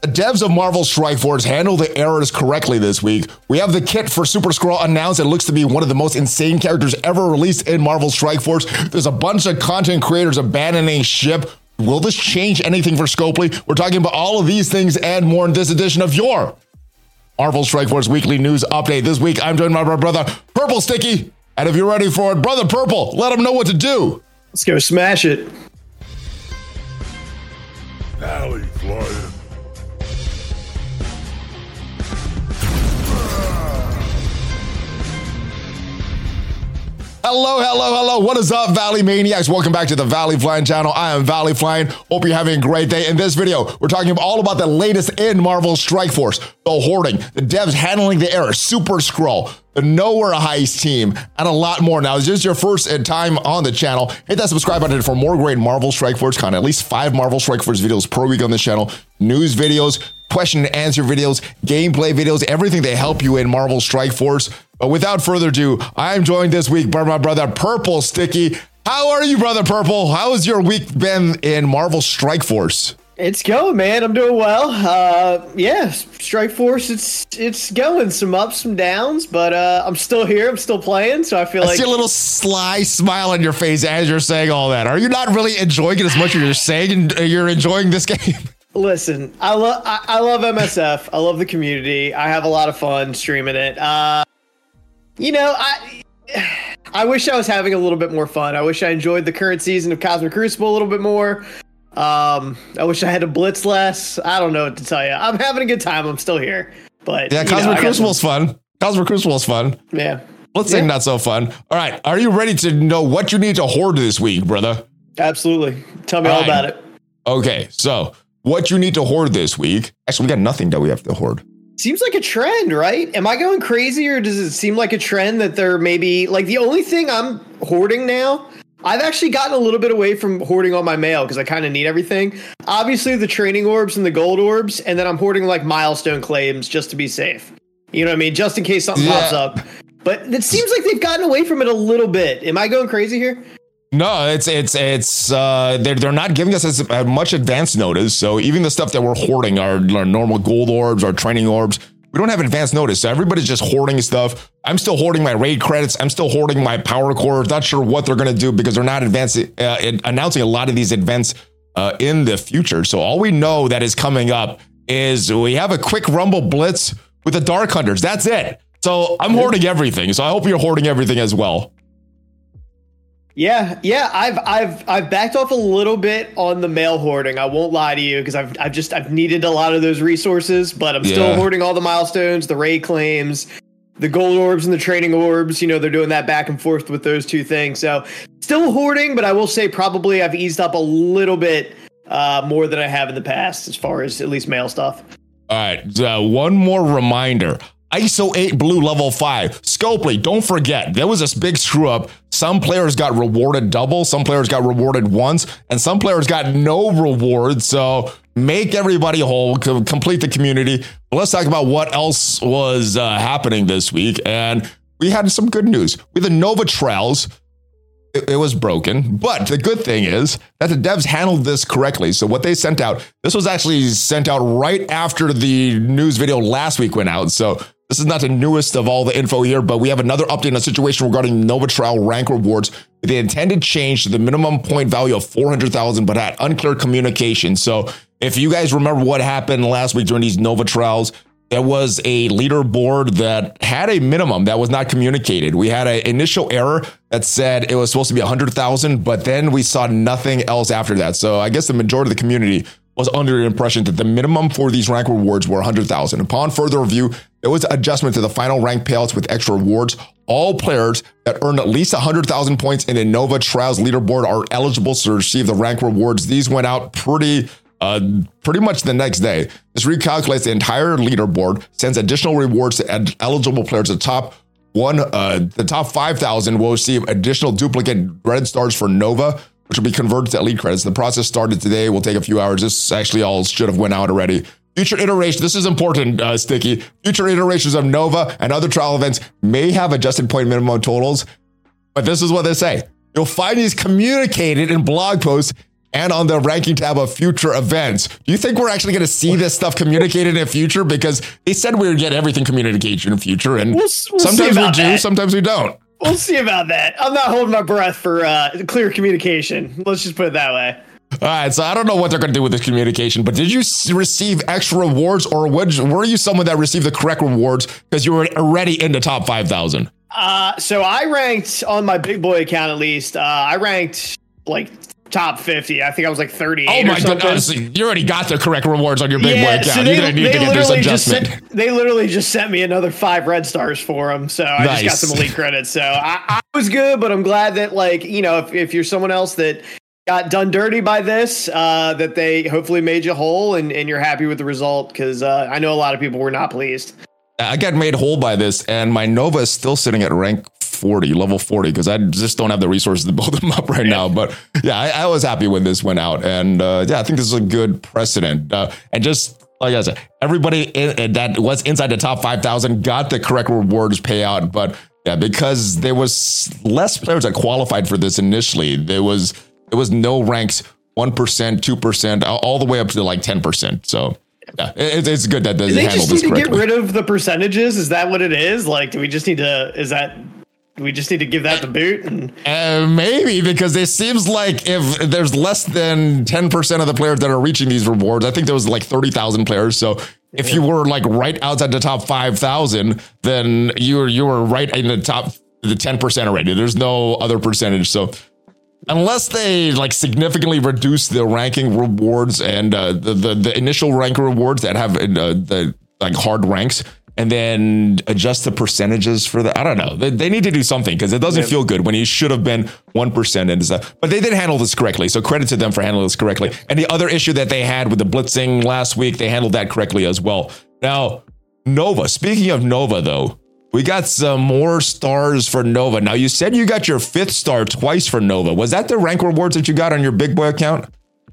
The devs of Marvel Strike Force handled the errors correctly this week. We have the kit for Super Skrull announced. It looks to be one of the most insane characters ever released in Marvel Strike Force. There's a bunch of content creators abandoning ship. Will this change anything for Scopely? We're talking about all of these things and more in this edition of your Marvel Strike Force Weekly News Update. This week, I'm joined by my brother, Purple Sticky. And if you're ready for it, Brother Purple, let him know what to do. Let's go smash it. Alley flying. Hello. What is up, Valley Maniacs? Welcome back to the Valley Flying channel. I am Valley Flying. Hope you're having a great day. In this video, we're talking all about the latest in Marvel Strike Force, the hoarding, the devs handling the error, Super Skrull, the Nowhere Heist team, and a lot more. Now, is this your first time on the channel? Hit that subscribe button for more great Marvel Strike Force content. At least 5 Marvel Strike Force videos per week on this channel. News videos, question and answer videos, gameplay videos, everything to help you in Marvel Strike Force. But without further ado, I'm joined this week by my brother, Purple Sticky. How are you, Brother Purple? How has your week been in Marvel Strike Force? It's going, man. I'm doing well. Yeah, Strike Force, it's going. Some ups, some downs, but I'm still here. I'm still playing, so I feel like... I see a little sly smile on your face as you're saying all that. Are you not really enjoying it as much as you're saying you're enjoying this game? Listen, I love MSF. I love the community. I have a lot of fun streaming it. You know, I wish I was having a little bit more fun. I wish I enjoyed the current season of Cosmic Crucible a little bit more. I wish I had to blitz less. I don't know what to tell you. I'm having a good time. I'm still here. But yeah, Cosmic Crucible's fun. Cosmic Crucible's fun. Yeah. Let's say not so fun. All right. Are you ready to know what you need to hoard this week, brother? Absolutely. Tell me all about it. Okay. So what you need to hoard this week. Actually, we got nothing that we have to hoard. Seems like a trend, right? Am I going crazy, or does it seem like a trend that there may be, like, the only thing I'm hoarding now, I've actually gotten a little bit away from hoarding all my mail because I kind of need everything. Obviously, the training orbs and the gold orbs, and then I'm hoarding, like, milestone claims just to be safe. You know what I mean? Just in case something pops up. But it seems like they've gotten away from it a little bit. Am I going crazy here? No, they're not giving us as much advance notice. So even the stuff that we're hoarding, our normal gold orbs, our training orbs, we don't have advance notice. So everybody's just hoarding stuff. I'm still hoarding my raid credits. I'm still hoarding my power core. Not sure what they're going to do because they're not announcing a lot of these events in the future. So all we know that is coming up is we have a quick Rumble Blitz with the Dark Hunters. That's it. So I'm hoarding everything. So I hope you're hoarding everything as well. Yeah. I've backed off a little bit on the mail hoarding. I won't lie to you because I've needed a lot of those resources, but I'm still hoarding all the milestones, the raid claims, the gold orbs and the training orbs. You know, they're doing that back and forth with those two things. So still hoarding, but I will say probably I've eased up a little bit more than I have in the past as far as at least mail stuff. All right. One more reminder. ISO 8 Blue level 5. Scopely, don't forget, there was this big screw up. Some players got rewarded double, some players got rewarded once, and some players got no reward. So make everybody whole, complete the community. But let's talk about what else was happening this week. And we had some good news. With the Nova Trials, it was broken, but the good thing is that the devs handled this correctly. So what they sent out, this was actually sent out right after the news video last week went out. So this is not the newest of all the info here, but we have another update on a situation regarding Nova Trial rank rewards with the intended change to the minimum point value of 400,000, but had unclear communication. So if you guys remember what happened last week during these Nova Trials, there was a leaderboard that had a minimum that was not communicated. We had an initial error that said it was supposed to be 100,000, but then we saw nothing else after that. So I guess the majority of the community was under the impression that the minimum for these rank rewards were 100,000. Upon further review, there was an adjustment to the final rank payouts with extra rewards. All players that earn at least 100,000 points in the Nova Trials leaderboard are eligible to receive the rank rewards. These went out pretty much the next day. This recalculates the entire leaderboard, sends additional rewards to eligible players. The top 5,000 will receive additional duplicate red stars for Nova, which will be converted to elite credits. The process started today. Will take a few hours. This actually all should have went out already. Future iterations, this is important, Sticky. Future iterations of Nova and other trial events may have adjusted point minimum totals, but this is what they say. You'll find these communicated in blog posts and on the ranking tab of future events. Do you think we're actually going to see this stuff communicated in the future? Because they said we would get everything communication in the future, and sometimes we do, sometimes we don't. We'll see about that. I'm not holding my breath for clear communication. Let's just put it that way. All right, so I don't know what they're going to do with this communication, but did you receive extra rewards, or were you someone that received the correct rewards because you were already in the top 5,000? So I ranked on my big boy account, at least. I ranked like top 50. I think I was like 38. Oh my goodness! You already got the correct rewards on your big boy account. So you didn't need to get this adjustment. They literally just sent me another 5 red stars for them, so I just got some elite credits. So I was good, but I'm glad that, like, you know, if you're someone else that got done dirty by this, that they hopefully made you whole and you're happy with the result, because I know a lot of people were not pleased. I got made whole by this, and my Nova is still sitting at rank 40, level 40, because I just don't have the resources to build them up right now. But yeah, I was happy when this went out, and yeah, I think this is a good precedent. And just like I said, everybody that was inside the top 5,000 got the correct rewards payout, but yeah, because there was less players that qualified for this initially, there was no ranks 1%, 2%, all the way up to like 10%. So yeah, it's good that they handle this correctly. They just need to get rid of the percentages. Is that what it is? Like, do we just need to give that the boot? And maybe, because it seems like if there's less than 10% of the players that are reaching these rewards, I think there was like 30,000 players. So if you were like right outside the top 5,000, then you were right in the 10% already. There's no other percentage. So unless they like significantly reduce the ranking rewards and the initial rank rewards that have the like hard ranks, and then adjust the percentages for that. I don't know. They need to do something, because it doesn't feel good when you should have been 1% and stuff. But they did handle this correctly. So credit to them for handling this correctly. And the other issue that they had with the blitzing last week, they handled that correctly as well. Now, Nova. Speaking of Nova, though, we got some more stars for Nova. Now, you said you got your 5th star twice for Nova. Was that the rank rewards that you got on your big boy account?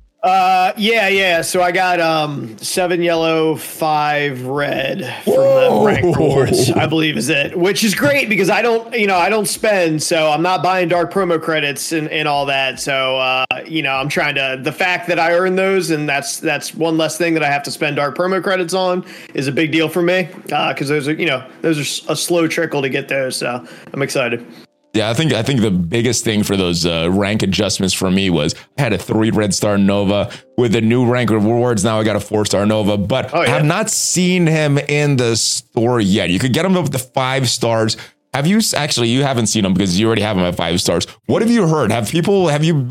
Yeah. So I got 7 yellow, 5 red from the rank rewards, I believe is it, which is great because I don't spend, so I'm not buying dark promo credits and all that. So I'm trying to, the fact that I earn those, and that's one less thing that I have to spend dark promo credits on, is a big deal for me, because those are a slow trickle to get those. So I'm excited. Yeah, I think the biggest thing for those rank adjustments for me was I had a 3 red star Nova with the new rank rewards. Now I got a 4-star Nova, but I have not seen him in the store yet. You could get him with the 5 stars. Have you actually? You haven't seen him because you already have him at 5 stars. What have you heard? Have you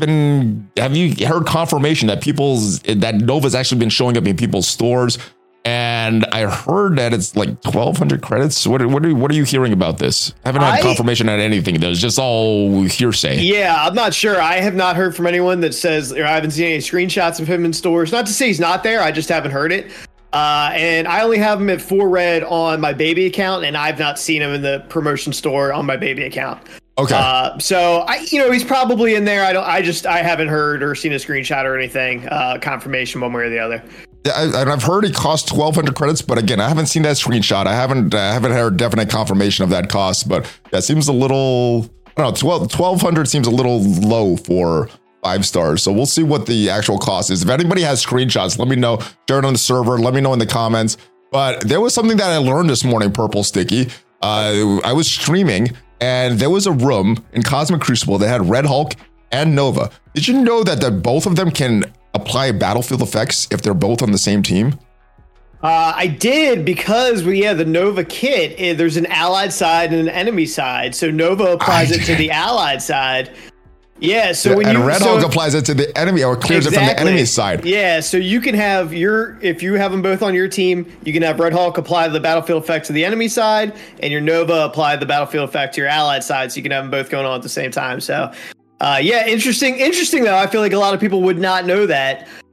heard confirmation that Nova's actually been showing up in people's stores? And I heard that it's like 1,200 credits. What are you hearing about this? I haven't had confirmation on anything. That was just all hearsay. Yeah, I'm not sure. I have not heard from anyone that says, or I haven't seen any screenshots of him in stores. Not to say he's not there. I just haven't heard it. And I only have him at 4 red on my baby account, and I've not seen him in the promotion store on my baby account. Okay. So he's probably in there. I haven't heard or seen a screenshot or anything, confirmation one way or the other. Yeah, and I've heard it costs 1,200 credits, but again, I haven't seen that screenshot. I haven't heard definite confirmation of that cost, but that seems a little, I don't know, 1,200 seems a little low for 5 stars. So we'll see what the actual cost is. If anybody has screenshots, let me know. Share it on the server. Let me know in the comments. But there was something that I learned this morning, Purple Sticky. I was streaming, and there was a room in Cosmic Crucible that had Red Hulk and Nova. Did you know that both of them can apply battlefield effects if they're both on the same team? I did, because the Nova kit, there's an allied side and an enemy side. So Nova applies it to the allied side. Yeah, so Red Hulk applies it to the enemy, or clears it from the enemy side. Yeah, so you can have if you have them both on your team, you can have Red Hulk apply the battlefield effect to the enemy side, and your Nova apply the battlefield effect to your allied side, so you can have them both going on at the same time. So interesting though. I feel like a lot of people would not know that.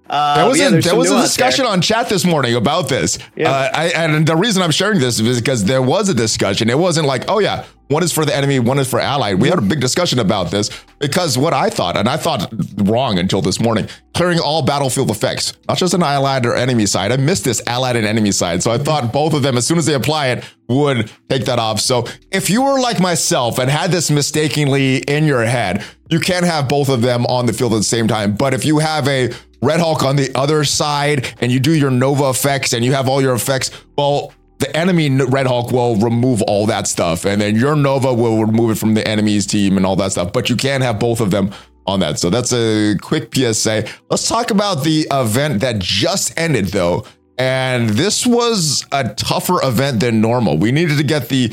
There was a discussion on chat this morning about this. Yeah. And the reason I'm sharing this is because there was a discussion. It wasn't like, oh yeah, one is for the enemy, one is for allied. We had a big discussion about this because what I thought, and I thought wrong until this morning, clearing all battlefield effects, not just an allied or enemy side. I missed this allied and enemy side. So I thought both of them, as soon as they apply it, would take that off. So if you were like myself and had this mistakenly in your head, you can't have both of them on the field at the same time. But if you have a Red Hulk on the other side and you do your Nova effects and you have all your effects, well, the enemy Red Hulk will remove all that stuff. And then your Nova will remove it from the enemy's team and all that stuff. But you can't have both of them on that. So that's a quick PSA. Let's talk about the event that just ended, though. And this was a tougher event than normal. We needed to get the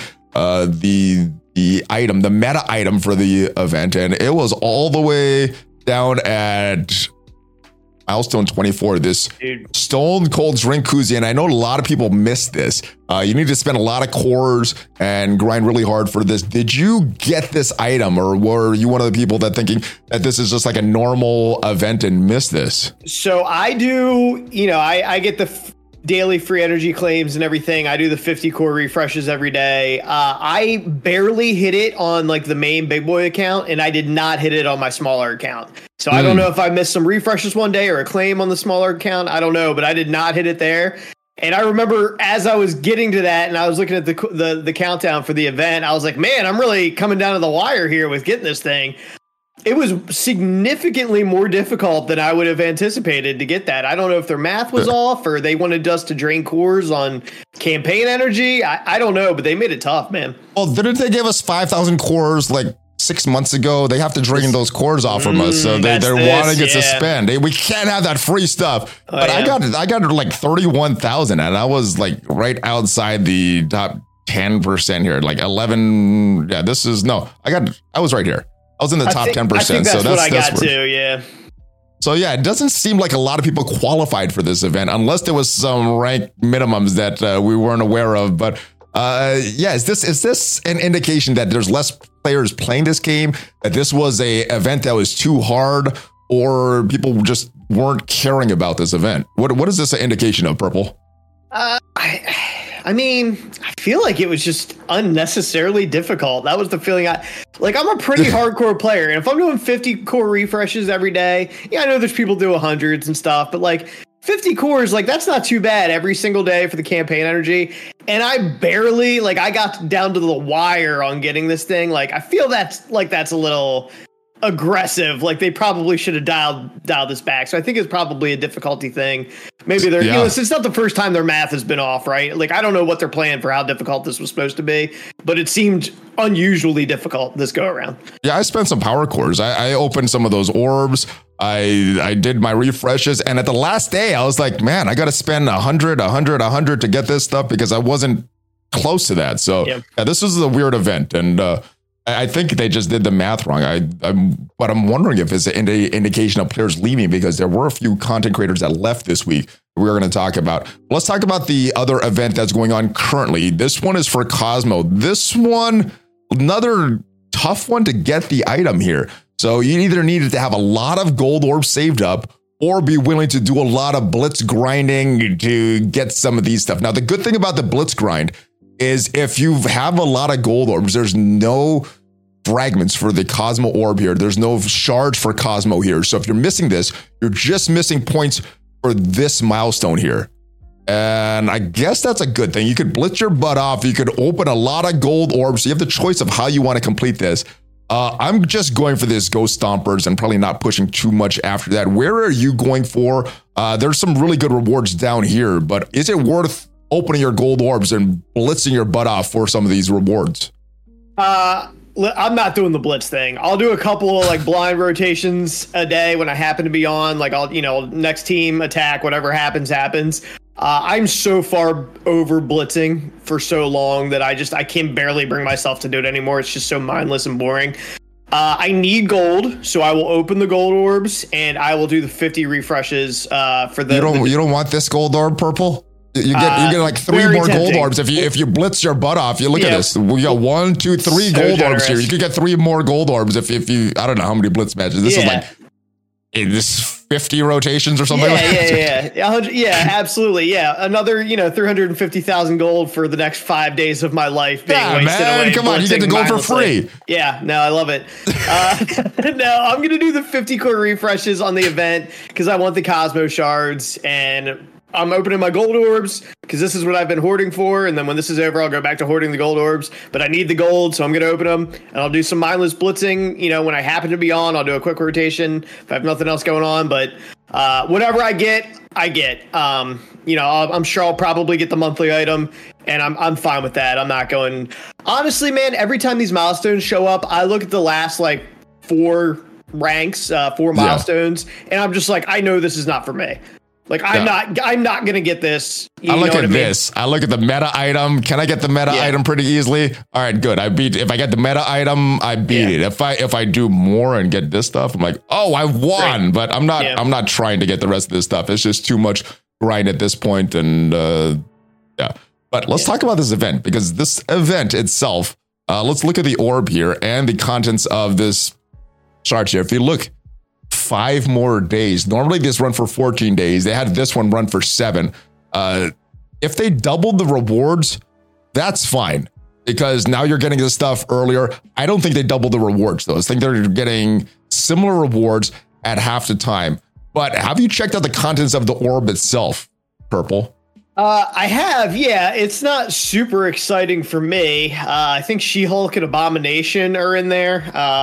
item, the meta item for the event. And it was all the way down at Milestone 24, this Stone Cold Drink Koozie. And I know a lot of people missed this. You need to spend a lot of cores and grind really hard for this. Did you get this item, or were you one of the people that thinking that this is just like a normal event and missed this? So I do, I get the daily free energy claims and everything. I do the 50 core refreshes every day. I barely hit it on like the main big boy account, and I did not hit it on my smaller account. So I don't know if I missed some refreshes one day or a claim on the smaller account. I don't know, but I did not hit it there. And I remember as I was getting to that and I was looking at the countdown for the event, I was like, man, I'm really coming down to the wire here with getting this thing. It was significantly more difficult than I would have anticipated to get that. I don't know if their math was off or they wanted us to drain cores on campaign energy. I don't know, but they made it tough, man. Well, didn't they give us 5,000 cores like 6 months ago? They have to drain those cores off from us, so they're wanting it to spend. We can't have that free stuff. But I got like 31,000, and I was like right outside the top 10% here, like 11. Yeah, I was right here. I was in the top 10%. I think that's what I got too. Yeah. So yeah, it doesn't seem like a lot of people qualified for this event, unless there was some rank minimums that we weren't aware of. But is this an indication that there's less players playing this game, that this was a event that was too hard, or people just weren't caring about this event? What is this an indication of, Purple? I mean, I feel like it was just unnecessarily difficult. That was the feeling I'm a pretty hardcore player. And if I'm doing 50 core refreshes every day, I know there's people do 100s and stuff, but like 50 cores, like that's not too bad every single day for the campaign energy. And I barely, I got down to the wire on getting this thing. Like, I feel that's a little aggressive. Like, they probably should have dialed this back. So I think it's probably a difficulty thing. Maybe they're, it's not the first time their math has been off, right? Like, I don't know what they're playing for how difficult this was supposed to be, but it seemed unusually difficult this go around. Yeah, I spent some power cores. I opened some of those orbs. I did my refreshes. And at the last day, I was like, man, I got to spend 100 to get this stuff because I wasn't close to that. So this was a weird event. And I think they just did the math wrong. But I'm wondering if it's an indication of players leaving, because there were a few content creators that left this week we're going to talk about. Let's talk about the other event that's going on currently. This one is for Cosmo. This one, another tough one to get the item here. So you either needed to have a lot of gold orbs saved up or be willing to do a lot of blitz grinding to get some of these stuff. Now, the good thing about the blitz grind is if you have a lot of gold orbs, there's no fragments for the Cosmo orb here. There's no shards for Cosmo here. So if you're missing this, you're just missing points for this milestone here. And I guess that's a good thing. You could blitz your butt off. You could open a lot of gold orbs. So you have the choice of how you want to complete this. I'm just going for this Ghost Stompers and probably not pushing too much after that. Where are you going for? There's some really good rewards down here, but is it worth opening your gold orbs and blitzing your butt off for some of these rewards? I'm not doing the blitz thing. I'll do a couple of blind rotations a day when I happen to be on. I'll, next team attack, whatever happens. I'm so far over blitzing for so long that I can barely bring myself to do it anymore. It's just so mindless and boring. I need gold, so I will open the gold orbs and I will do the 50 refreshes for the. You don't want this gold orb, Purple? You get like 3 more gold orbs if you blitz your butt off. You look at this. We got 1, 2, 3 gold orbs here. You could get 3 more gold orbs if you. I don't know how many blitz matches. This is this 50 rotations or something. Yeah, absolutely. Yeah, another 350,000 gold for the next 5 days of my life being wasted away. Come on, you get the gold for free. Yeah, no, I love it. No, I'm gonna do the 50 core refreshes on the event because I want the Cosmo shards, and I'm opening my gold orbs because this is what I've been hoarding for. And then when this is over, I'll go back to hoarding the gold orbs. But I need the gold, so I'm going to open them. And I'll do some mindless blitzing. When I happen to be on, I'll do a quick rotation if I have nothing else going on. But whatever I get, I get. I'm sure I'll probably get the monthly item. And I'm fine with that. I'm not going. Honestly, man, every time these milestones show up, I look at the last four ranks, four milestones. And I'm just like, I know this is not for me. I'm not gonna get this. I look at this. I look at the meta item. Can I get the meta item pretty easily? All right, good. If I get the meta item, I beat it. If I do more and get this stuff, I'm like, oh, I won. Great. But I'm not. Yeah. I'm not trying to get the rest of this stuff. It's just too much grind at this point. And But let's talk about this event, because this event itself. Let's look at the orb here and the contents of this chart here. If you look. 5 more days. Normally this run for 14 days. They had this one run for 7. If they doubled the rewards, that's fine, because now you're getting this stuff earlier. I don't think they doubled the rewards though. I think they're getting similar rewards at half the time. But have you checked out the contents of the orb itself, Purple? I have, yeah. It's not super exciting for me. I think She-Hulk and Abomination are in there.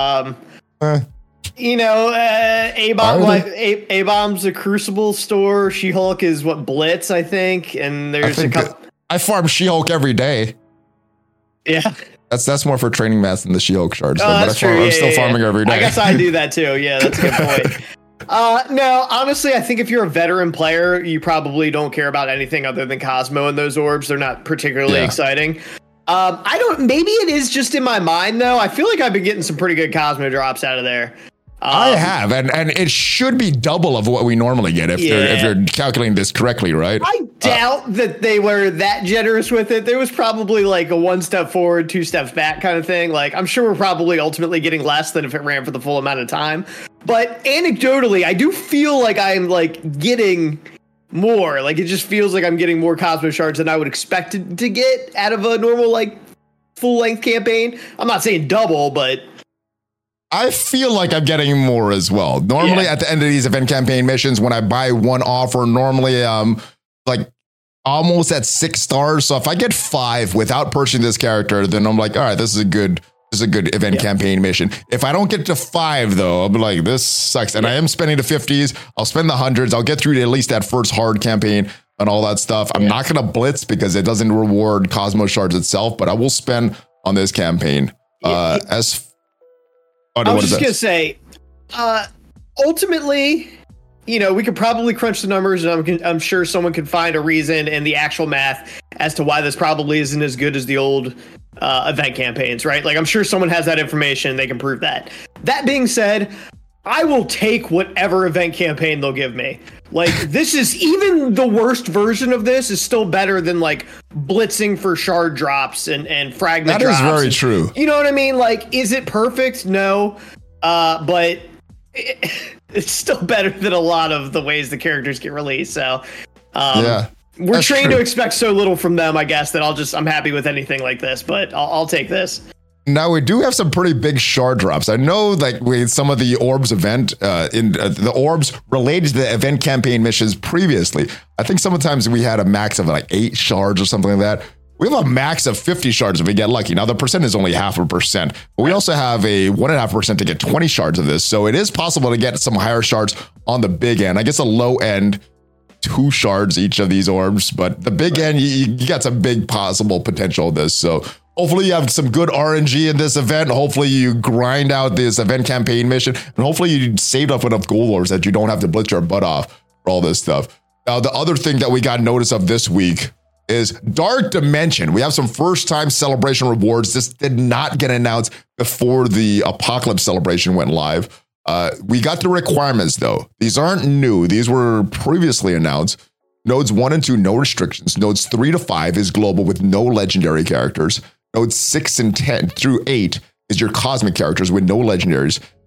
A-Bomb's a Crucible store. She-Hulk is Blitz, I think. And there's a couple. I farm She-Hulk every day. Yeah. That's more for training mats than the She-Hulk shards. I'm still farming every day. I guess I do that too. Yeah, that's a good point. No, honestly, I think if you're a veteran player, you probably don't care about anything other than Cosmo and those orbs. They're not particularly exciting. Maybe it is just in my mind though. I feel like I've been getting some pretty good Cosmo drops out of there. I have, and it should be double of what we normally get if you're calculating this correctly, right? I doubt that they were that generous with it. There was probably a 1 step forward, 2 steps back kind of thing. I'm sure we're probably ultimately getting less than if it ran for the full amount of time. But anecdotally, I do feel like I'm getting more. It just feels like I'm getting more Cosmo shards than I would expect to get out of a normal full length campaign. I'm not saying double, but I feel like I'm getting more as well. Normally at the end of these event campaign missions, when I buy one offer, normally almost at 6 stars. So if I get 5 without purchasing this character, then I'm like, all right, this is a good event campaign mission. If I don't get to 5 though, I'll be like, this sucks. And I am spending the 50s. I'll spend the 100s. I'll get through to at least that first hard campaign and all that stuff. I'm not going to blitz because it doesn't reward Cosmo shards itself, but I will spend on this campaign. I was just going to say, ultimately, we could probably crunch the numbers, and I'm sure someone could find a reason in the actual math as to why this probably isn't as good as the old event campaigns, right? I'm sure someone has that information. They can prove that. That being said, I will take whatever event campaign they'll give me. This is even the worst version of this is still better than blitzing for shard drops and fragment drops. That is very true. You know what I mean? Is it perfect? No. But it's still better than a lot of the ways the characters get released. So we're trained to expect so little from them, I guess, that I'm happy with anything like this, but I'll take this. Now, we do have some pretty big shard drops. I know with some of the orbs event, the orbs related to the event campaign missions previously, I think sometimes we had a max of 8 shards or something like that. We have a max of 50 shards if we get lucky. Now, the percent is only 0.5%, but we also have a 1.5% to get 20 shards of this. So it is possible to get some higher shards on the big end. I guess a low end, 2 shards each of these orbs, but the big end, you got some big possible potential of this. So hopefully you have some good RNG in this event. Hopefully you grind out this event campaign mission, and hopefully you saved up enough gold orbs that you don't have to blitz your butt off for all this stuff. Now, the other thing that we got notice of this week is Dark Dimension. We have some first-time celebration rewards. This did not get announced before the Apocalypse celebration went live. We got the requirements, though. These aren't new. These were previously announced. Nodes 1 and 2, no restrictions. Nodes 3 to 5 is global with no legendary characters. Nodes 6 and 10 through 8 is your cosmic characters with no legendaries.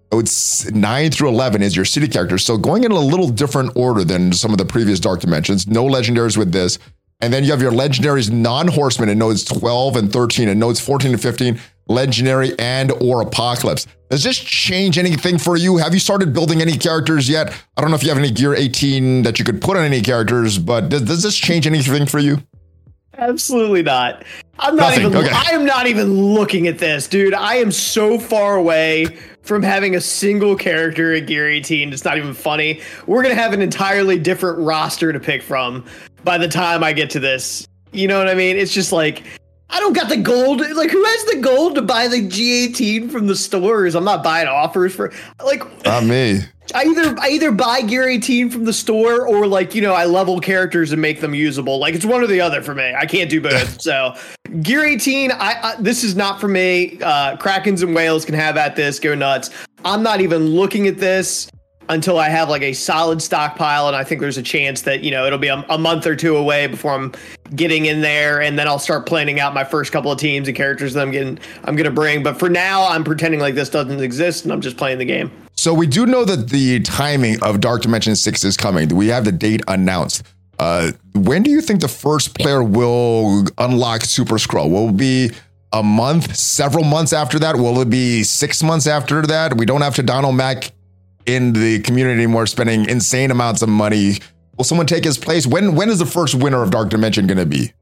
It's 9 through 11 is your city characters. So going in a little different order than some of the previous Dark Dimensions. No legendaries with this. And then you have your legendaries non-horsemen in nodes 12 and 13 and nodes 14 and 15, legendary and or apocalypse. Does this change anything for you? Have you started building any characters yet? I don't know if you have any gear 18 that you could put on any characters, but does this change anything for you? Absolutely not. I am not even looking at this, dude. I am so far away from having a single character at Gear 18. It's not even funny. We're going to have an entirely different roster to pick from by the time I get to this. You know what I mean? It's just like, I don't got the gold. Like, who has the gold to buy the G18 from the stores? I'm not buying offers for, like, not me. I either buy Gear 18 from the store or, like, you know, I level characters and make them usable. Like, it's one or the other for me. I can't do both. So Gear 18, this is not for me. Krakens and whales can have at this. Go nuts. I'm not even looking at this until I have like a solid stockpile. And I think there's a chance that, you know, it'll be a month or two away before I'm getting in there. And then I'll start planning out my first couple of teams and characters that I'm going to bring. But for now, I'm pretending like this doesn't exist and I'm just playing the game. So we do know that the timing of Dark Dimension 6 is coming. We have the date announced. When do you think the first player will unlock Super Skrull? Will it be a month, several months after that? Will it be 6 months after that? We don't have to Donald Mack in the community anymore spending insane amounts of money. Will someone take his place? When is the first winner of Dark Dimension going to be?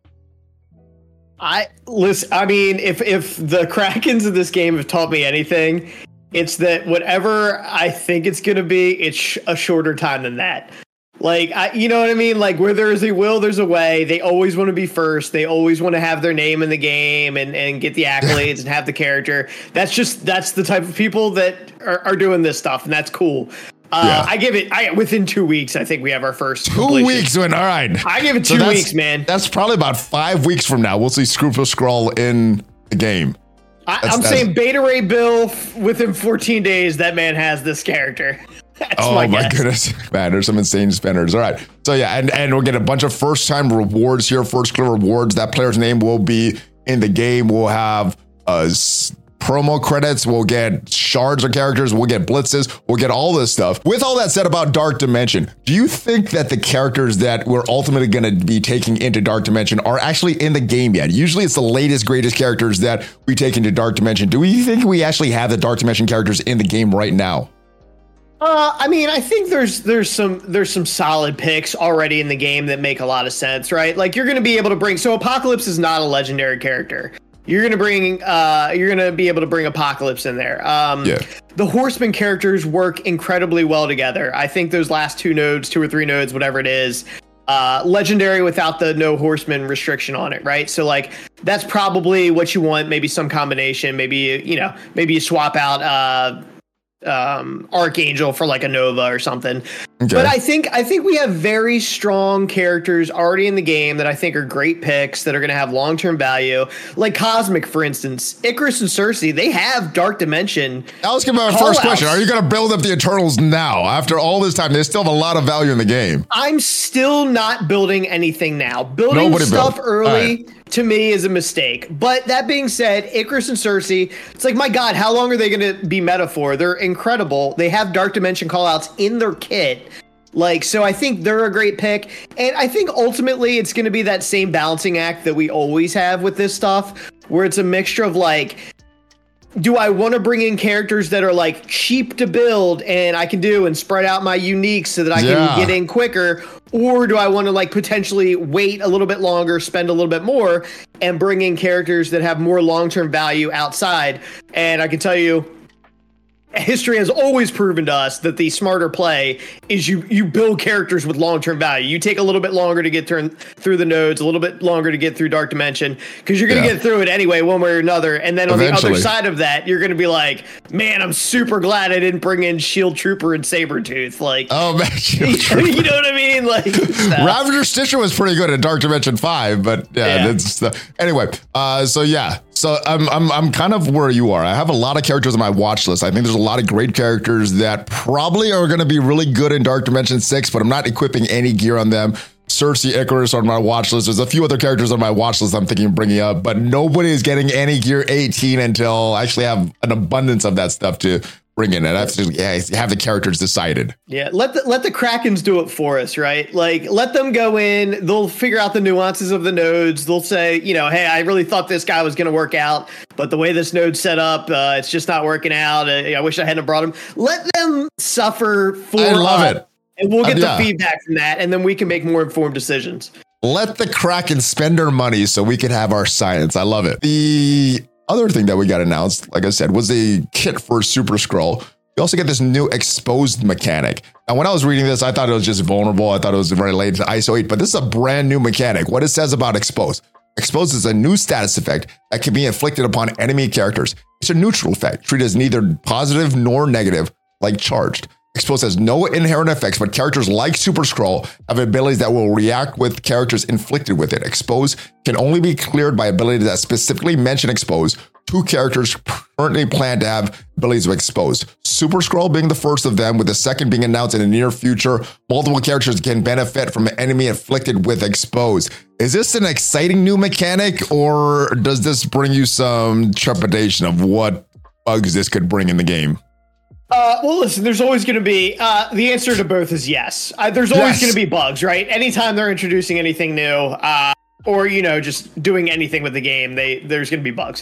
I mean, if the Krakens of this game have taught me anything, it's that whatever I think it's going to be, it's a shorter time than that. Like, you know what I mean? Like, where there is a will, there's a way. They always want to be first. They always want to have their name in the game and get the accolades and have the character. That's the type of people that are doing this stuff, and that's cool. I give it within 2 weeks. I think we have our first 2 weeks. All right, I give it 2 weeks, man. That's probably about 5 weeks from now. We'll see Super Skrull in the game. I'm saying Beta Ray Bill within 14 days. That man has this character. That's my goodness, man! There's some insane spenders. All right, so yeah, and we'll get a bunch of first-time rewards here. First clear rewards. That player's name will be in the game. We'll have promo credits. We'll get shards of characters. We'll get blitzes. We'll get all this stuff. With all that said about Dark Dimension, do you think that the characters that we're ultimately going to be taking into Dark Dimension are actually in the game yet? Usually, it's the latest, greatest characters that we take into Dark Dimension. Do we think we actually have the Dark Dimension characters in the game right now? I mean, I think there's some solid picks already in the game that make a lot of sense, right? Like, you're going to be able to bring, so Apocalypse is not a legendary character. You're going to be able to bring Apocalypse in there. The Horseman characters work incredibly well together. I think those last 2 or 3 nodes, whatever it is, legendary without the no Horseman restriction on it, right? So like, that's probably what you want. Maybe some combination, maybe you swap out, Archangel for like a Nova or something. Okay. But I think we have very strong characters already in the game that I think are great picks that are going to have long-term value. Like Cosmic, for instance, Icarus and Cersei, they have Dark Dimension. I'll ask you my first question. Are you going to build up the Eternals now? After all this time, they still have a lot of value in the game. I'm still not building anything now. Building stuff early to me is a mistake. But that being said, Icarus and Cersei, it's like, my God, how long are they going to be meta for? They're incredible. They have Dark Dimension callouts in their kit. Like, so I think they're a great pick. And I think ultimately it's going to be that same balancing act that we always have with this stuff, where it's a mixture of like, do I want to bring in characters that are like cheap to build and I can do and spread out my uniques so that I can get in quicker? Or do I want to like potentially wait a little bit longer, spend a little bit more and bring in characters that have more long-term value outside? And I can tell you, history has always proven to us that the smarter play is you build characters with long-term value. You take a little bit longer to get through the nodes, a little bit longer to get through Dark Dimension, because you're going to get through it anyway, one way or another. And then on the other side of that, you're going to be like, man, I'm super glad I didn't bring in Shield Trooper and Sabretooth. Like, oh man, you know what I mean? Like, Ravager Stitcher was pretty good at Dark Dimension 5, but that's anyway. So I'm kind of where you are. I have a lot of characters on my watch list. I think there's a lot of great characters that probably are going to be really good in Dark Dimension 6, but I'm not equipping any gear on them. Cersei, Icarus are on my watch list. There's a few other characters on my watch list I'm thinking of bringing up, but nobody is getting any gear 18 until I actually have an abundance of that stuff to bring in it. Have the characters decided. Yeah, let the Krakens do it for us, right? Like, let them go in. They'll figure out the nuances of the nodes. They'll say, hey, I really thought this guy was going to work out, but the way this node's set up, it's just not working out. I wish I hadn't brought him. Let them suffer for I love it. And we'll get the feedback from that, and then we can make more informed decisions. Let the Kraken spend their money so we can have our science. I love it. The other thing that we got announced, like I said, was a kit for Super Scroll. You also get this new exposed mechanic. Now, when I was reading this, I thought it was just vulnerable. I thought it was very related to ISO 8, but this is a brand new mechanic. What it says about exposed. Exposed is a new status effect that can be inflicted upon enemy characters. It's a neutral effect, treated as neither positive nor negative, like charged. Exposed has no inherent effects, but characters like Super Scroll have abilities that will react with characters inflicted with it. Exposed can only be cleared by abilities that specifically mention Exposed. 2 characters currently plan to have abilities of Exposed. Super Scroll being the first of them, with the second being announced in the near future. Multiple characters can benefit from an enemy inflicted with Exposed. Is this an exciting new mechanic, or does this bring you some trepidation of what bugs this could bring in the game? Well, listen, there's always going to be, the answer to both is yes. There's always going to be bugs, right? Anytime they're introducing anything new, or, just doing anything with the game, there's going to be bugs.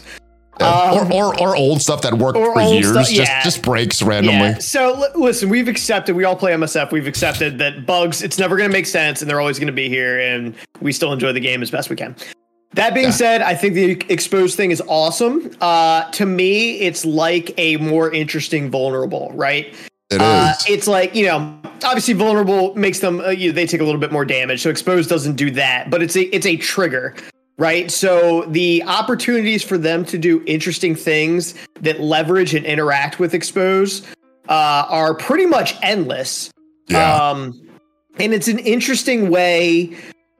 Or old stuff that worked for years, just breaks randomly. Yeah. So listen, we all play MSF. We've accepted that bugs, it's never going to make sense, and they're always going to be here, and we still enjoy the game as best we can. That being said, I think the exposed thing is awesome. To me, it's like a more interesting vulnerable, right? It is. It's like, obviously vulnerable makes them, they take a little bit more damage. So exposed doesn't do that, but it's a trigger, right? So the opportunities for them to do interesting things that leverage and interact with exposed are pretty much endless. Yeah. And it's an interesting way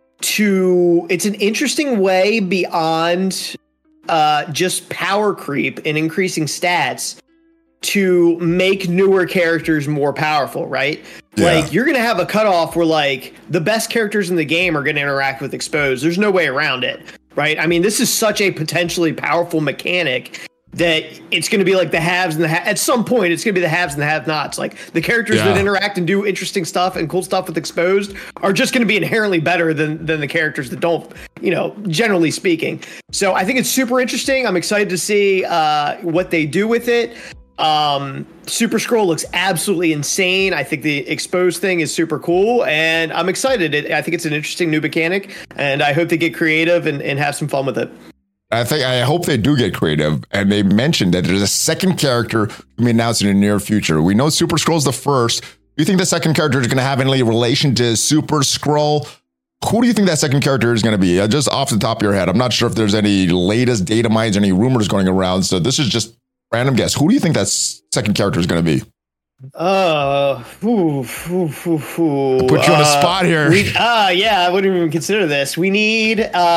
beyond just power creep and increasing stats to make newer characters more powerful, right? Yeah. Like, you're going to have a cutoff where, like, the best characters in the game are going to interact with exposed. There's no way around it, right? I mean, this is such a potentially powerful mechanic that it's going to be like the haves and at some point it's going to be the haves and the have-nots. Like, the characters that interact and do interesting stuff and cool stuff with exposed are just going to be inherently better than the characters that don't, generally speaking. So I think it's super interesting. I'm excited to see what they do with it. Super Scroll looks absolutely insane. I think the exposed thing is super cool, and I'm excited. I think it's an interesting new mechanic, and I hope they get creative and have some fun with it. I hope they do get creative, and they mentioned that there's a second character to be announced in the near future. We know Super Scroll's the first. Do you think the second character is going to have any relation to Super Scroll? Who do you think that second character is going to be? Just off the top of your head, I'm not sure if there's any latest data mines, any rumors going around. So this is just random guess. Who do you think that second character is going to be? I'll put you on a spot here. I wouldn't even consider this. We need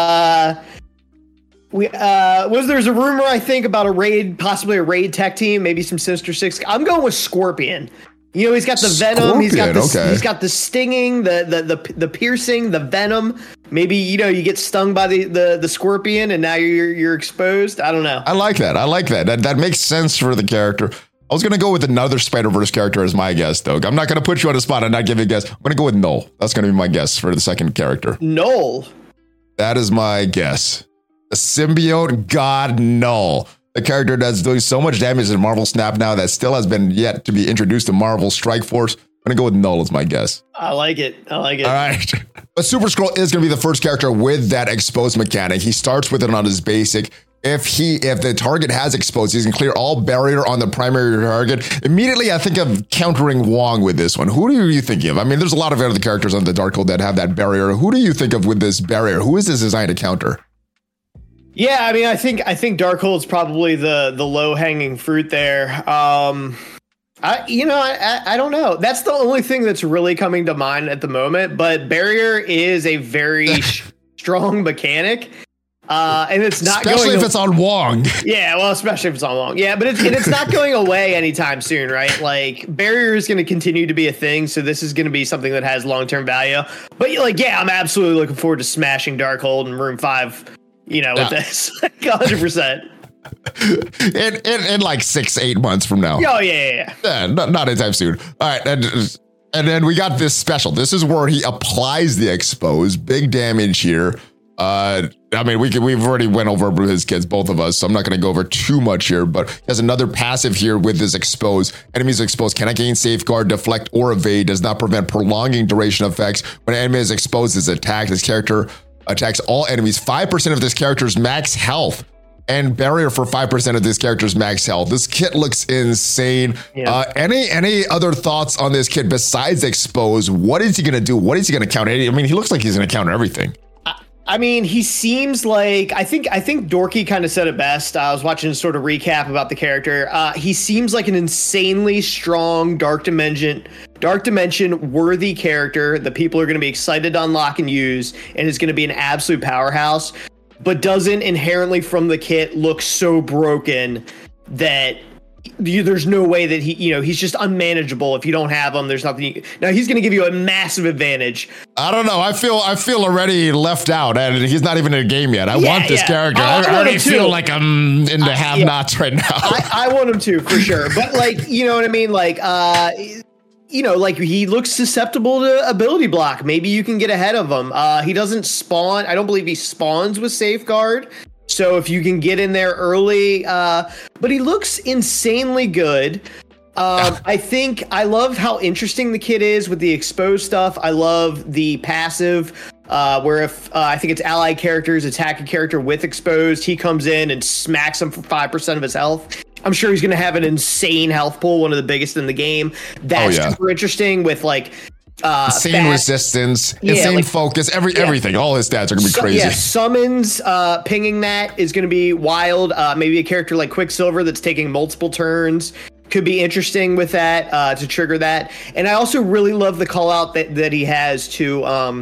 there's a rumor, I think, about possibly a raid tech team, maybe some Sinister Six. I'm going with Scorpion. He's got the venom, he's got the stinging, the piercing, the venom. Maybe, you get stung by the scorpion and now you're exposed. I don't know. I like that. That makes sense for the character. I was going to go with another Spider-Verse character as my guess, though. I'm not going to put you on the spot and not give you a guess. I'm going to go with Null. That's going to be my guess for the second character. Null? That is my guess. The symbiote god Null. The character that's doing so much damage in Marvel Snap now that still has been yet to be introduced to Marvel Strike Force. I'm going to go with Null as my guess. I like it. All right. But Super Scroll is going to be the first character with that exposed mechanic. He starts with it on his basic. If the target has exposed, he can clear all barrier on the primary target. Immediately, I think of countering Wong with this one. Who do you think of? I mean, there's a lot of other characters on the Darkhold that have that barrier. Who do you think of with this barrier? Who is this designed to counter? Yeah, I mean, I think Darkhold's probably the low-hanging fruit there. I don't know. That's the only thing that's really coming to mind at the moment. But barrier is a very strong mechanic, and it's not especially if it's on Wong. Yeah, well, especially if it's on Wong. Yeah, but it's not going away anytime soon, right? Like, barrier is going to continue to be a thing, so this is going to be something that has long-term value. But I'm absolutely looking forward to smashing Darkhold in Room 5. With this, 100%. in like 6-8 months from now. Oh yeah. Not anytime soon. All right, and then we got this special. This is where he applies the expose. Big damage here. I mean, we've already went over his kids, both of us, so I'm not going to go over too much here, but he has another passive here with this expose. Enemies exposed cannot gain safeguard, deflect, or evade, does not prevent prolonging duration effects. When an enemy is exposed, is attacked. This character attacks all enemies. 5% of this character's max health, and barrier for 5% of this character's max health. This kit looks insane. Yeah. Any other thoughts on this kit besides expose? What is he going to do? What is he going to counter? I mean, he looks like he's going to counter everything. I mean, he seems like, I think Dorky kind of said it best. I was watching a sort of recap about the character. He seems like an insanely strong Dark Dimension worthy character that people are going to be excited to unlock and use, and is going to be an absolute powerhouse, but doesn't inherently from the kit look so broken that there's no way that he's just unmanageable. If you don't have him, there's nothing. Now he's going to give you a massive advantage. I don't know. I feel already left out, and he's not even in a game yet. I want this character. I already feel like I'm in the have-nots right now. I want him to, for sure. But like, you know what I mean? Like, like he looks susceptible to ability block. Maybe you can get ahead of him. He doesn't spawn. I don't believe he spawns with safeguard. So if you can get in there early, but he looks insanely good. I think I love how interesting the kit is with the exposed stuff. I love the passive, where if I think it's allied characters attack a character with exposed, he comes in and smacks him for 5% of his health. I'm sure he's going to have an insane health pool, one of the biggest in the game. That's super interesting with like insane resistance, insane focus, everything. All his stats are gonna be crazy. Yeah, summons, pinging that is gonna be wild. Maybe a character like Quicksilver that's taking multiple turns could be interesting with that, to trigger that. And I also really love the call out that he has to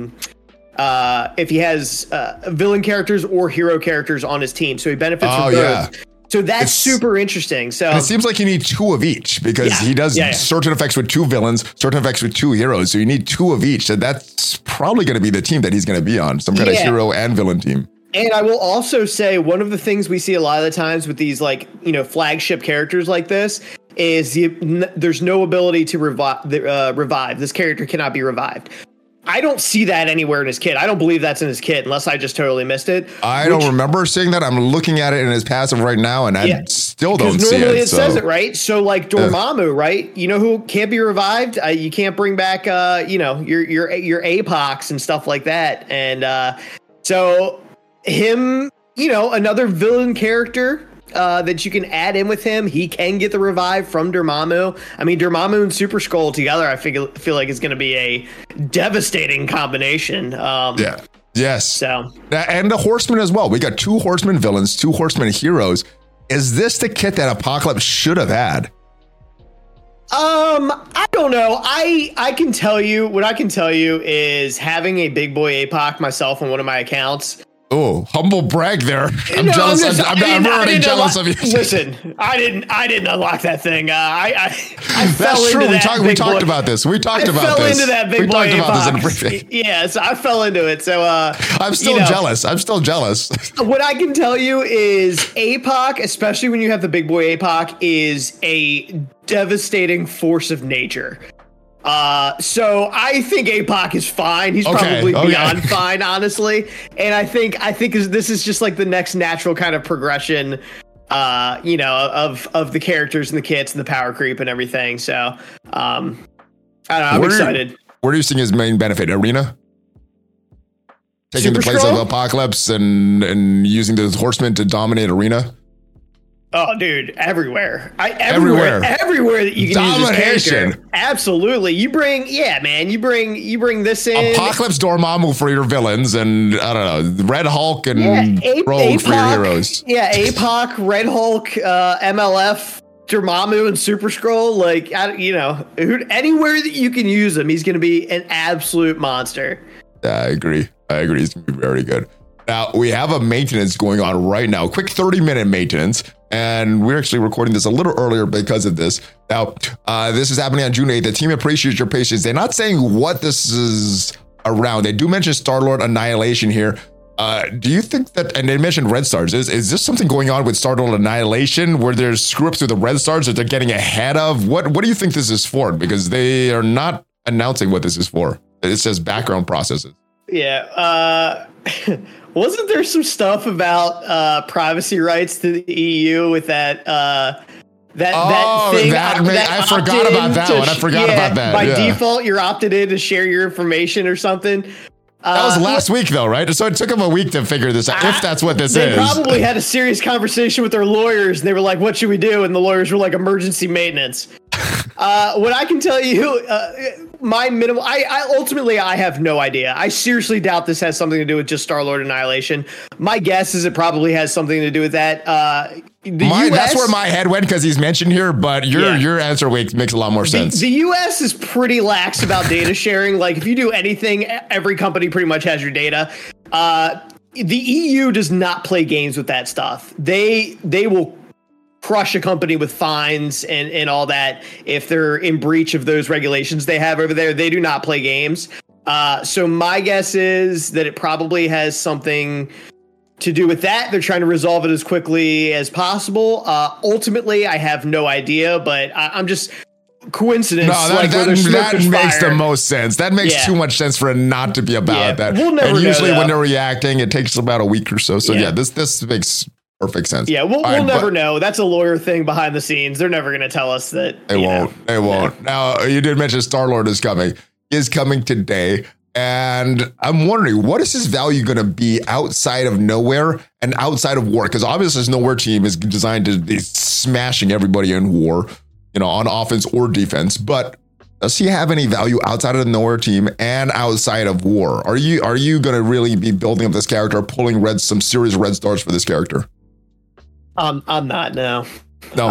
if he has villain characters or hero characters on his team, so he benefits from those. Yeah. So that's super interesting. So it seems like you need 2 of each, because he does certain effects with 2 villains, certain effects with 2 heroes. So you need 2 of each. So that's probably going to be the team that he's going to be on, some kind of hero and villain team. And I will also say one of the things we see a lot of the times with these flagship characters like this is there's no ability to revive. This character cannot be revived. I don't see that anywhere in his kit. I don't believe that's in his kit unless I just totally missed it. I don't remember seeing that. I'm looking at it in his passive right now, and I still don't see it. Normally it says it, right? So like Dormammu, right? You know who can't be revived? You can't bring back, your APOCs and stuff like that. And so him, another villain character that you can add in with him. He can get the revive from Dormammu. I mean, Dormammu and Super Skull together, I feel like is going to be a devastating combination. Yes. So, and the Horseman as well. We got 2 Horseman villains, 2 Horseman heroes. Is this the kit that Apocalypse should have had? I don't know. I can tell you what I can tell you is having a big boy APOC myself on one of my accounts. Oh, humble brag there. I'm jealous. I'm already jealous of you. Listen, I didn't unlock that thing. I fell That's into true. that. We talked about this. We talked about this. I fell into that big boy APOC. Yeah, so I fell into it. So I'm still jealous. I'm still jealous. What I can tell you is APOC, especially when you have the big boy APOC, is a devastating force of nature. So I think APOC is fine. He's probably beyond fine, honestly. And I think this is just like the next natural kind of progression, of the characters and the kits and the power creep and everything. So, I don't know. I'm excited. Where do you think his main benefit? Arena? Taking the place of Apocalypse and using the Horsemen to dominate Arena? Oh, dude, everywhere. Everywhere that you can use this character. Absolutely. You bring this in. Apocalypse Dormammu for your villains, and I don't know, Red Hulk and Rogue for your heroes. Yeah, APOC, Red Hulk, MLF, Dormammu, and Super Skrull. Like, anywhere that you can use him, he's going to be an absolute monster. I agree. He's going to be very good. Now, we have a maintenance going on right now, a quick 30-minute maintenance, and we're actually recording this a little earlier because of this. Now, this is happening on June 8th. The team appreciates your patience. They're not saying what this is around. They do mention Star-Lord Annihilation here. Do you think that, and they mentioned red stars, is this something going on with Star-Lord Annihilation where there's screw ups with the red stars that they're getting ahead of? What do you think this is for? Because they are not announcing what this is for. It says background processes. Yeah. Wasn't there some stuff about privacy rights to the EU with that thing? I forgot about that one. I forgot about that. By default, you're opted in to share your information or something. That was last week, though, right? So it took them a week to figure this out, if that's what this is. They probably had a serious conversation with their lawyers, and they were like, what should we do? And the lawyers were like, emergency maintenance. What I can tell you, my minimal, ultimately, I have no idea. I seriously doubt this has something to do with just Star-Lord Annihilation. My guess is it probably has something to do with that. That's where my head went because he's mentioned here, but your answer makes a lot more sense. The US is pretty lax about data sharing. Like if you do anything, every company pretty much has your data. The EU does not play games with that stuff. They will crush a company with fines and all that if they're in breach of those regulations they have over there. They do not play games. So my guess is that it probably has something to do with that. They're trying to resolve it as quickly as possible. Ultimately, I have no idea, but I'm just coincidence. No, that makes the most sense. That makes too much sense for it not to be about that. We'll never and usually know, when they're reacting, it takes about a week or so. So this makes perfect sense. Yeah, we'll never know. That's a lawyer thing behind the scenes. They're never going to tell us that. They won't. Now, you did mention Star-Lord is coming today. And I'm wondering, what is his value going to be outside of Nowhere and outside of War? Because obviously his Nowhere team is designed to be smashing everybody in War, on offense or defense. But does he have any value outside of the Nowhere team and outside of War? Are you going to really be building up this character, pulling some serious red stars for this character? I'm not, no. No.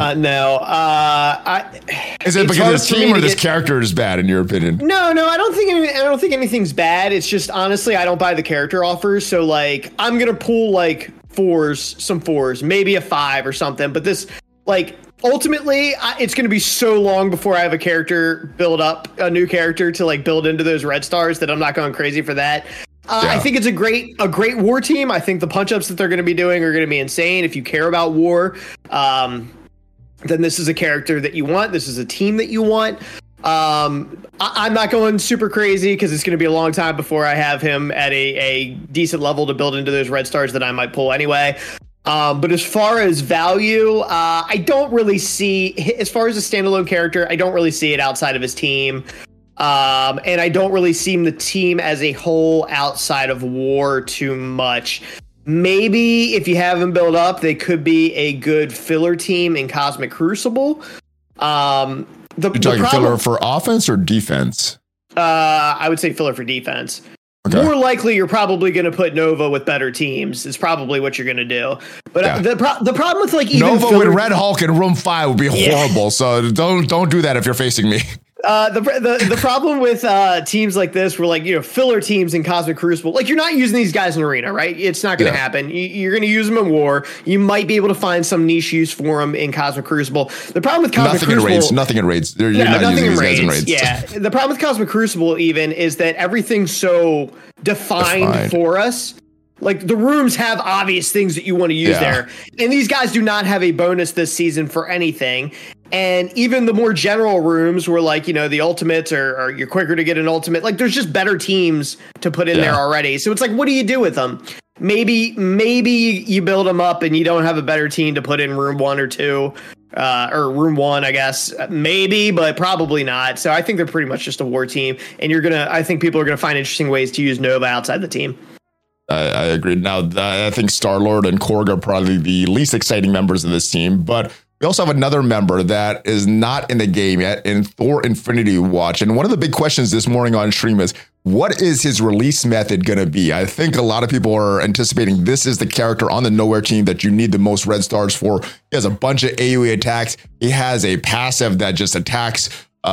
Is it because his team or this character is bad in your opinion? No, I don't think anything's bad. It's just honestly, I don't buy the character offers. So like, I'm gonna pull like some fours, maybe a 5 or something. But this, like, ultimately, it's gonna be so long before I have a character build up a new character to like build into those red stars that I'm not going crazy for that. I think it's a great War team. I think the punch ups that they're going to be doing are going to be insane. If you care about War, then this is a character that you want. This is a team that you want. I'm not going super crazy because it's going to be a long time before I have him at a decent level to build into those red stars that I might pull anyway. But as far as value, I don't really see, as far as a standalone character, I don't really see it outside of his team. And I don't really see the team as a whole outside of War too much. Maybe if you have them build up, they could be a good filler team in Cosmic Crucible. You're talking filler for offense or defense? I would say filler for defense. Okay. More likely, you're probably going to put Nova with better teams. Is probably what you're going to do. But the problem with like even Nova with Red Hulk in Room 5 would be horrible. So don't do that if you're facing me. The problem with teams like this were like, filler teams in Cosmic Crucible, like you're not using these guys in Arena, right? It's not going to happen. You're going to use them in War. You might be able to find some niche use for them in Cosmic Crucible. The problem with Cosmic Crucible, nothing in raids. You're not using these guys in raids. Yeah, the problem with Cosmic Crucible even is that everything's so defined for us. Like the rooms have obvious things that you want to use there. And these guys do not have a bonus this season for anything. And even the more general rooms where like, the ultimates or you're quicker to get an ultimate, like there's just better teams to put in there already. So it's like, what do you do with them? Maybe you build them up and you don't have a better team to put in room 1 or 2 or room 1, I guess. Maybe, but probably not. So I think they're pretty much just a War team. And I think people are going to find interesting ways to use Nova outside the team. I agree. Now, I think Star-Lord and Korg are probably the least exciting members of this team, but we also have another member that is not in the game yet in Thor Infinity Watch. And one of the big questions this morning on stream is, what is his release method going to be? I think a lot of people are anticipating this is the character on the Nowhere team that you need the most red stars for. He has a bunch of AoE attacks. He has a passive that just attacks.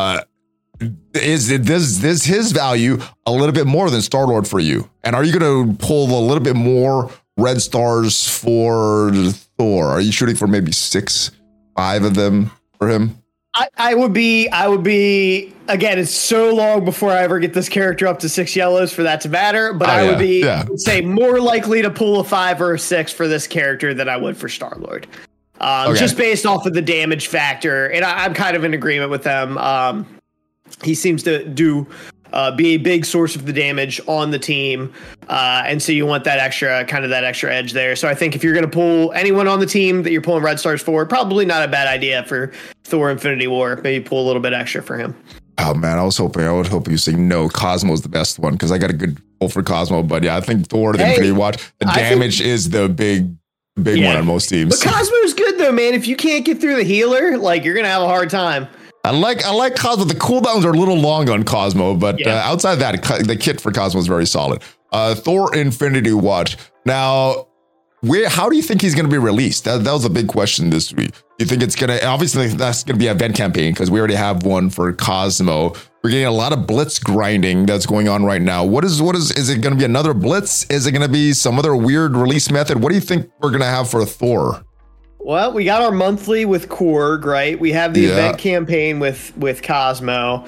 Is his value a little bit more than Star-Lord for you? And are you going to pull a little bit more red stars for Thor? Are you shooting for maybe 6, 5 of them for him? I would be again, it's so long before I ever get this character up to 6 yellows for that to matter, but I would say more likely to pull a 5 or a 6 for this character than I would for Star-Lord. Just based off of the damage factor, and I'm kind of in agreement with them. He seems to be a big source of the damage on the team, and so you want that extra edge there. So I think if you're going to pull anyone on the team that you're pulling red stars for, probably not a bad idea for Thor: Infinity War. Maybe pull a little bit extra for him. Oh man, I would hope you say no. Cosmo's the best one because I got a good pull for Cosmo. But yeah, I think Thor: The Infinity Watch. The damage is the big one on most teams. But Cosmo's good though, man. If you can't get through the healer, like you're gonna have a hard time. I like Cosmo. The cooldowns are a little long on Cosmo, but outside of that, the kit for Cosmo is very solid. Thor: Infinity Watch. Now, how do you think he's going to be released? That was a big question this week. You think it's going to, obviously that's going to be an event campaign because we already have one for Cosmo. We're getting a lot of blitz grinding that's going on right now. Is it going to be another blitz? Is it going to be some other weird release method? What do you think we're going to have for Thor? Well, we got our monthly with Korg, right? We have the event campaign with Cosmo.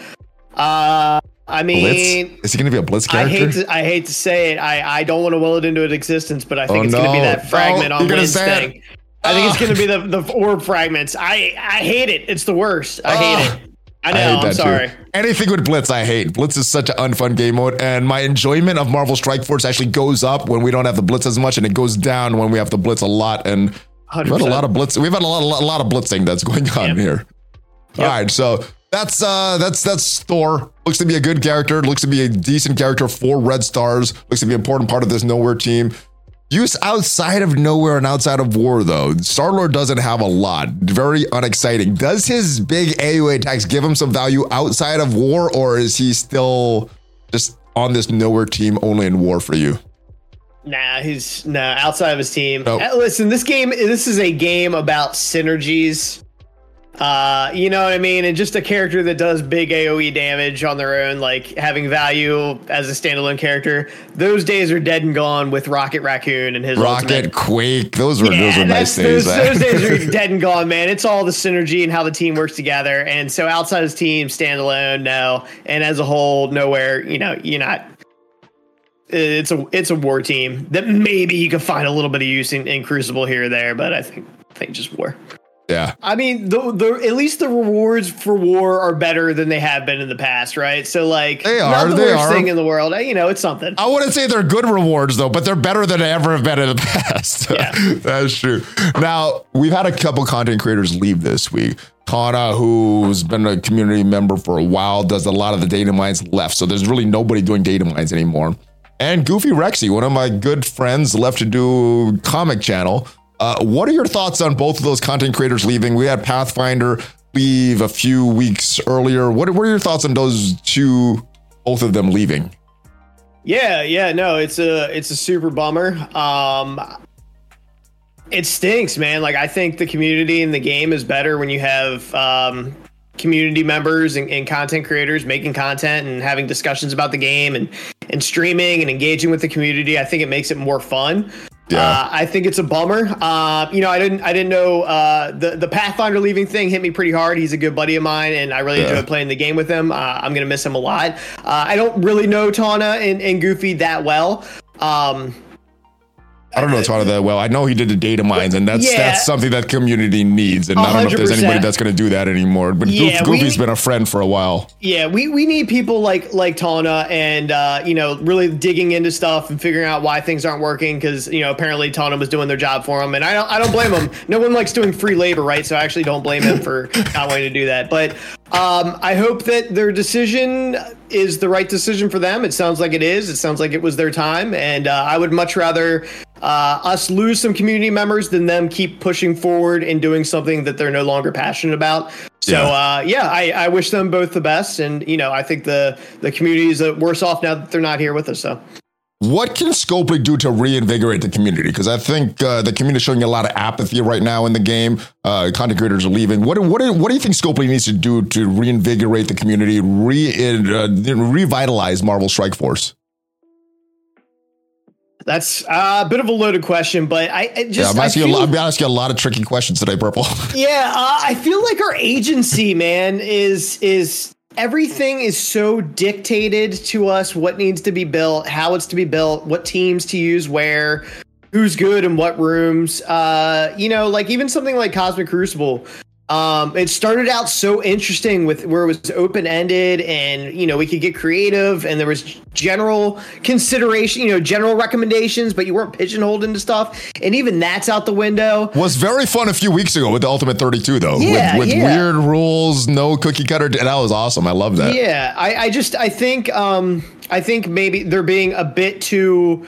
I mean, blitz? Is he going to be a blitz character? I hate to say it. I don't want to will it into existence, but I think it's going to be that fragment on Liz thing. I think it's going to be the orb fragments. I hate it. It's the worst. I hate it. I know. I'm sorry. Too. Anything with Blitz, I hate. Blitz is such an unfun game mode, and my enjoyment of Marvel Strike Force actually goes up when we don't have the Blitz as much, and it goes down when we have to Blitz a lot. And 100%. We've had a lot of blitz. We've had a lot of blitzing that's going on here. Yep. All right, so that's Thor. Looks to be a good character. Looks to be a decent character for Red Stars. Looks to be an important part of this Nowhere team. Use outside of Nowhere and outside of War, though. Star-Lord doesn't have a lot. Very unexciting. Does his big AoE attacks give him some value outside of War, or is he still just on this Nowhere team only in War for you? Nah, he's outside of his team. Nope. Listen, this is a game about synergies. You know what I mean? And just a character that does big AoE damage on their own, like having value as a standalone character. Those days are dead and gone with Rocket Raccoon and his ultimate. Quake. Those were nice days. Those days are dead and gone, man. It's all the synergy and how the team works together. And so outside his team, standalone, no. And as a whole, Nowhere, you're not. It's a War team that maybe you can find a little bit of use in Crucible here or there, but I think just War. Yeah. I mean, the at least the rewards for War are better than they have been in the past, right? So like, they not are the worst thing in the world. It's something. I wouldn't say they're good rewards though, but they're better than they ever have been in the past. Yeah. That's true. Now, we've had a couple content creators leave this week. Tana, who's been a community member for a while, does a lot of the data mines, left. So there's really nobody doing data mines anymore. And Goofy Rexy, one of my good friends, left to do Comic Channel. What are your thoughts on both of those content creators leaving? We had Pathfinder leave a few weeks earlier. What were your thoughts on those two, both of them leaving? Yeah, no, it's a super bummer. It stinks, man. Like, I think the community in the game is better when you have community members and content creators making content and having discussions about the game and streaming and engaging with the community. I think it makes it more fun. Yeah. I think it's a bummer. I didn't know the Pathfinder leaving thing hit me pretty hard. He's a good buddy of mine, and I really enjoyed playing the game with him. I'm gonna miss him a lot. I don't really know Tana and Goofy that well. I don't know Tana that well. I know he did the data mines, and that's something that community needs. And 100%. I don't know if there's anybody that's going to do that anymore. But Goofy's been a friend for a while. Yeah, we need people like Tana and really digging into stuff and figuring out why things aren't working, because apparently Tana was doing their job for him, and I don't blame him. No one likes doing free labor, right? So I actually don't blame him for not wanting to do that. But I hope that their decision is the right decision for them. It sounds like it is. It sounds like it was their time, and I would much rather us lose some community members than them keep pushing forward and doing something that they're no longer passionate about. So I wish them both the best, and I think the community is worse off now that they're not here with us. So what can Scopely do to reinvigorate the community? Because I think the community is showing a lot of apathy right now in the game. Content creators are leaving. What do you think Scopely needs to do to reinvigorate the community, revitalize Marvel Strike Force? That's a bit of a loaded question, but I'm asking you a lot of tricky questions today, Purple. Yeah, I feel like our agency, man, is everything is so dictated to us. What needs to be built, how it's to be built, what teams to use where, who's good in what rooms. Like even something like Cosmic Crucible. It started out so interesting with where it was open-ended and, we could get creative and there was general consideration, general recommendations, but you weren't pigeonholed into stuff. And even that's out the window. Was very fun a few weeks ago with the Ultimate 32, though. Yeah, with weird rules, no cookie cutter. That was awesome. I love that. Yeah, I think maybe they're being a bit too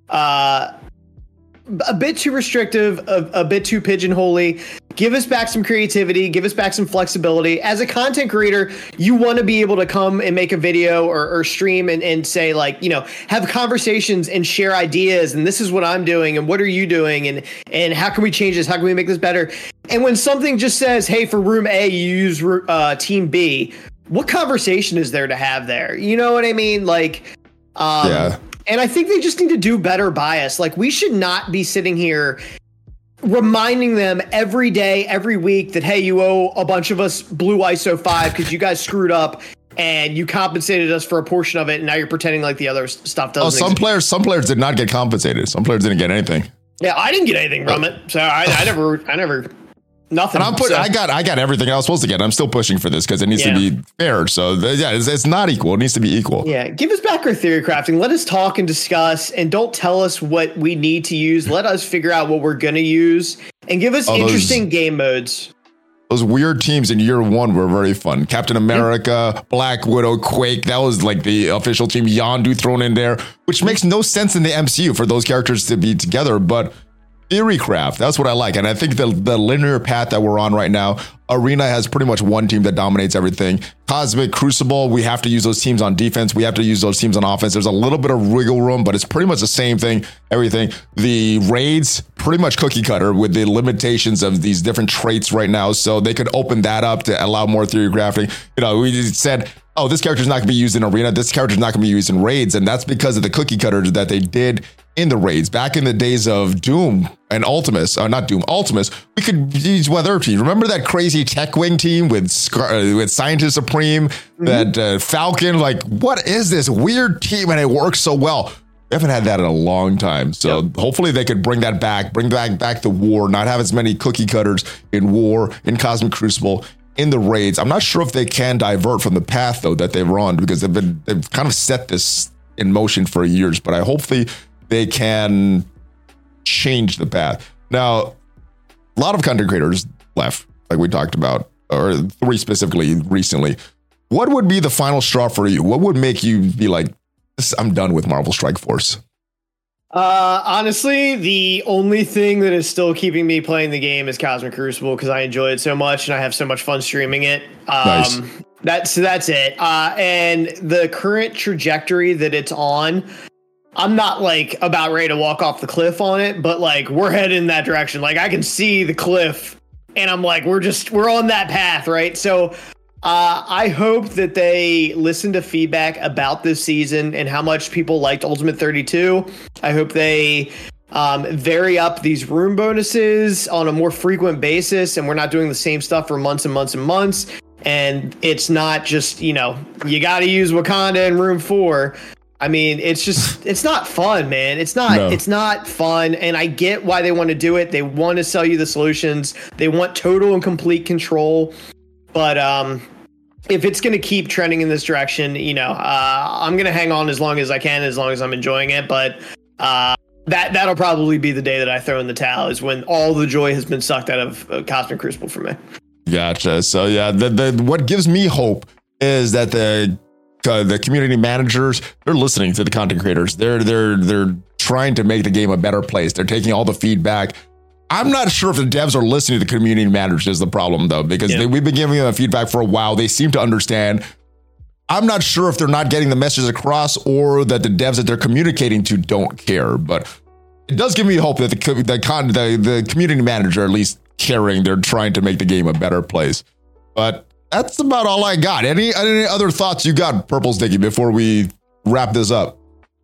restrictive, a bit too pigeonholy. Give us back some creativity, give us back some flexibility. As a content creator, you want to be able to come and make a video or stream and say, like, have conversations and share ideas. And this is what I'm doing. And what are you doing? And how can we change this? How can we make this better? And when something just says, hey, for room A, you use team B, what conversation is there to have there? You know what I mean? Like, yeah. And I think they just need to do better by us. Like, we should not be sitting here reminding them every day, every week that, hey, you owe a bunch of us Blue ISO 5 because you guys screwed up and you compensated us for a portion of it. And now you're pretending like the other stuff doesn't exist. Some players did not get compensated. Some players didn't get anything. Yeah, I didn't get anything from it. So I never. Nothing. And I got everything I was supposed to get. I'm still pushing for this because it needs to be fair. So it's not equal. It needs to be equal. Yeah. Give us back our theory crafting. Let us talk and discuss, and don't tell us what we need to use. Let us figure out what we're going to use and give us interesting game modes. Those weird teams in year one were very fun. Captain America, Black Widow, Quake. That was like the official team. Yondu thrown in there, which makes no sense in the MCU for those characters to be together. But Theorycraft, that's what I like. And I think the linear path that we're on right now, Arena has pretty much one team that dominates everything. Cosmic Crucible, we have to use those teams on defense. We have to use those teams on offense. There's a little bit of wiggle room, but it's pretty much the same thing, everything. The raids, pretty much cookie cutter with the limitations of these different traits right now. So they could open that up to allow more theory crafting. We just said, oh, this character's not going to be used in Arena. This character's not going to be used in raids. And that's because of the cookie cutters that they did in the raids. Back in the days of Doom and Ultimus, not Doom, Ultimus, we could use other teams. Remember that crazy Tech Wing team with Scientist Supreme, that Falcon? Like, what is this weird team? And it works so well. We haven't had that in a long time. So hopefully they could bring that back, bring back the war, not have as many cookie cutters in war, in Cosmic Crucible, in the raids. I'm not sure if they can divert from the path, though, that they've run, because they've kind of set this in motion for years. But hopefully they can change the path. Now, a lot of content creators left, like we talked about, or 3 specifically recently. What would be the final straw for you? What would make you be like, I'm done with Marvel Strike Force? Honestly, the only thing that is still keeping me playing the game is Cosmic Crucible, because I enjoy it so much and I have so much fun streaming it. Nice. That's it. And the current trajectory that it's on, I'm not like about ready to walk off the cliff on it, but like we're headed in that direction. Like I can see the cliff and I'm like, we're on that path. Right. So I hope that they listen to feedback about this season and how much people liked Ultimate 32. I hope they vary up these room bonuses on a more frequent basis, and we're not doing the same stuff for months and months and months. And it's not just, you got to use Wakanda in room 4. I mean, it's not fun, man. It's not fun. And I get why they want to do it. They want to sell you the solutions. They want total and complete control. But if it's going to keep trending in this direction, I'm going to hang on as long as I can, as long as I'm enjoying it. But that'll probably be the day that I throw in the towel, is when all the joy has been sucked out of Cosmic Crucible for me. Gotcha. So yeah, what gives me hope is that the community managers, they're listening to the content creators. They're trying to make the game a better place. They're taking all the feedback. I'm not sure if the devs are listening to the community managers is the problem, though, because we've been giving them feedback for a while. They seem to understand. I'm not sure if they're not getting the message across, or that the devs that they're communicating to don't care. But it does give me hope that the community manager, at least caring, they're trying to make the game a better place. But that's about all I got. Any other thoughts you got, Purple Sticky, before we wrap this up?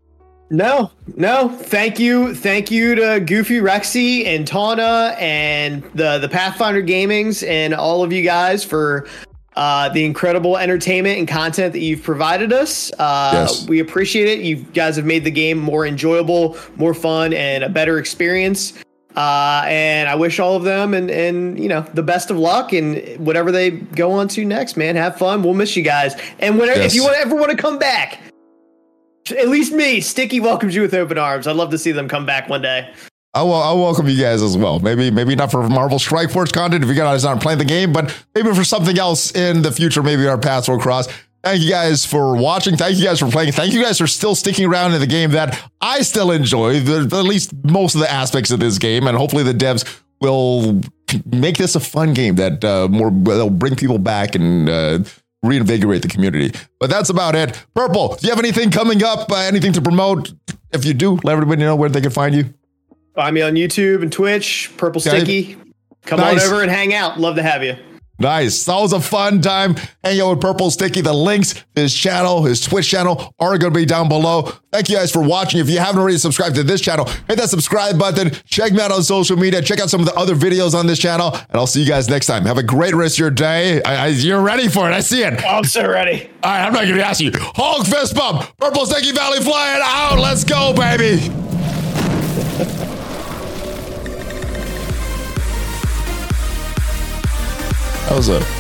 No. Thank you to Goofy Rexy and Tawna and the Pathfinder Gamings and all of you guys for the incredible entertainment and content that you've provided us. Yes. We appreciate it. You guys have made the game more enjoyable, more fun, and a better experience. And I wish all of them and the best of luck and whatever they go on to next, man. Have fun. We'll miss you guys. And whenever, if you ever want to come back, at least me, Sticky welcomes you with open arms. I'd love to see them come back one day. I'll welcome you guys as well. Maybe not for Marvel Strike Force content if you guys aren't playing the game, but maybe for something else in the future. Maybe our paths will cross. Thank you guys for watching. Thank you guys for playing. Thank you guys for still sticking around in the game that I still enjoy, at least most of the aspects of this game. And hopefully the devs will make this a fun game that they'll bring people back and reinvigorate the community. But that's about it. Purple, do you have anything coming up? Anything to promote? If you do, let everybody know where they can find you. Find me on YouTube and Twitch, Purple Sticky. Come on over and hang out. Love to have you. Nice. That was a fun time hanging out with Purple Sticky. The links to his channel, his Twitch channel are going to be down below. Thank you guys for watching. If you haven't already subscribed to this channel, hit that subscribe button. Check me out on social media. Check out some of the other videos on this channel. And I'll see you guys next time. Have a great rest of your day. You're ready for it. I see it. I'm so ready. All right. I'm not going to ask you. Hulk fist bump. Purple Sticky Valley flying out. Let's go, baby. That was a